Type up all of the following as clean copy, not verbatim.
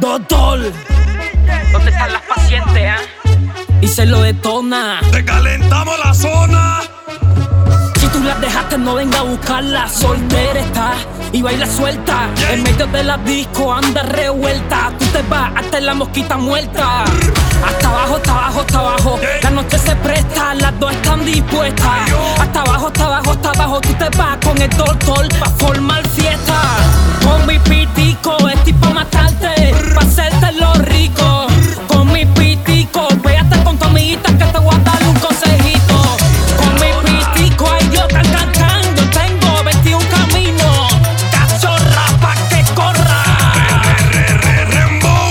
Doctor, ¿dónde están las pacientes, y se lo detona. Te calentamos la zona. Si tú las dejaste, no venga a buscarla. Soltera está y baila suelta. En medio de la disco anda revuelta. Tú te vas hasta la mosquita muerta. Hasta abajo, hasta abajo, hasta abajo. La noche se presta, las dos están dispuestas. Hasta abajo, hasta abajo, hasta abajo. Tú te vas con el doctor pa' formar fiesta. Con mi pitico, estoy pa' matarte, pa' hacerte lo rico. Con mi pitico, véate con tu amiguita que te voy a dar un consejito. Con mi pitico, ay yo can, yo tengo 21 caminos. Cachorra pa' que corra. Rembow.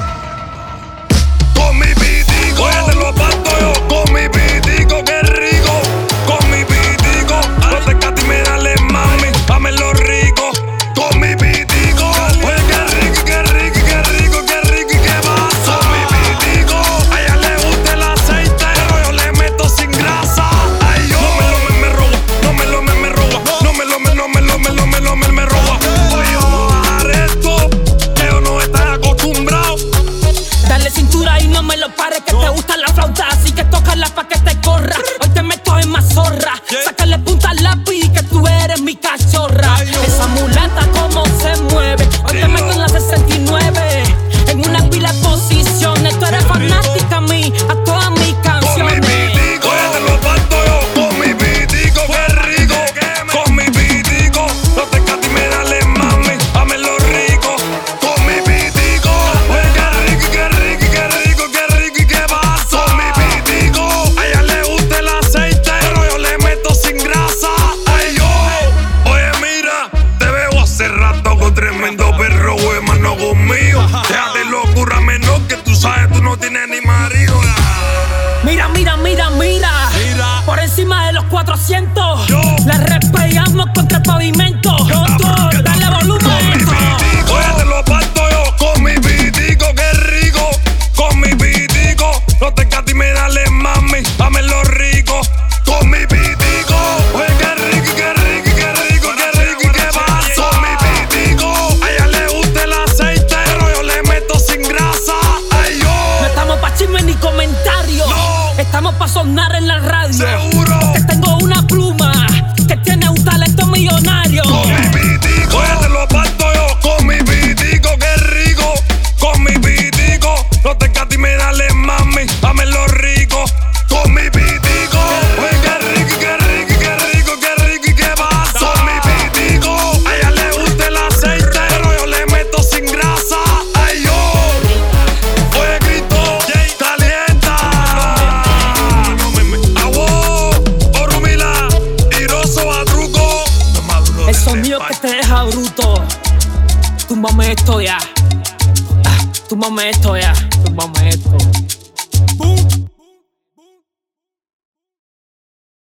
Con mi pitico, te lo parto yo. Con mi pitico, qué rico. Con mi pitico, no te catimes, dale mami, dame lo rico. Con mi pitico, oye qué rico, qué rico, qué rico, qué rico y qué vaso. Con mi pitico, a ella le gusta el aceite, pero yo le meto sin grasa. Ay yo, me roba, no me roba, no me roba. Oye, vamos a bajar esto, que yo no estoy acostumbrado. Dale cintura y no me lo pares, que te gusta la flauta, así que tócala pa' que te corra. Hoy te meto en mazorra, sácale punta al lápiz, que tú eres mi cachorra. Esa mulata como se mueve, hoy te meto en la 69, en una pila de posiciones. Tú eres fanática a mí, a todas mis Con mi canciones. pitico, te lo parto yo. Con mi pitico, qué rico. Con mi pitico, no te catimes, dale mami, dame lo rico. Con mi pitico, oye qué rico, qué rico, qué rico, qué rico y qué vaso. Con mi pitico, a ella le gusta el aceite, pero yo le meto sin grasa. Ay yo, oye mira, te veo hace rato con tremendo perro, güey, mano conmigo. Déjate locura menor que tú sabes, tú no tienes ni marido. Mira, mira, mira, mira, por encima de los 400, la repegamos contra el pavimento. Doctor, dale volumen a esto. Oye, te lo parto yo. Con mi pitico, qué rico. Con mi pitico, no te catimes, dale mami, dame lo rico. Con mi pitico, oye qué rico, qué rico, qué rico, qué rico y qué vaso. Con mi pitico, a ella le gusta el aceite, pero yo le meto sin grasa. Ay yo, No estamos pa' chisme ni comentarios, estamos pa' sonar en la radio. seguro. Que tengo una pluma que tiene un talento millonario. Con mi pitico, oye, te lo parto yo. Con mi pitico, qué rico. Con mi pitico, no te catimes, dale mami, dame lo rico. Con mi pitico, oye, qué rico, qué rico, qué rico, qué rico y qué vaso. Con mi pitico, a ella le gusta el aceite, pero yo le meto sin grasa. Ay yo, oye Cristo, calienta. Agua, Orumila, Iroso, Atruco. El sonido que te deja bruto. Túmbame esto ya. Túmbame esto ya. Túmbame esto. Boom.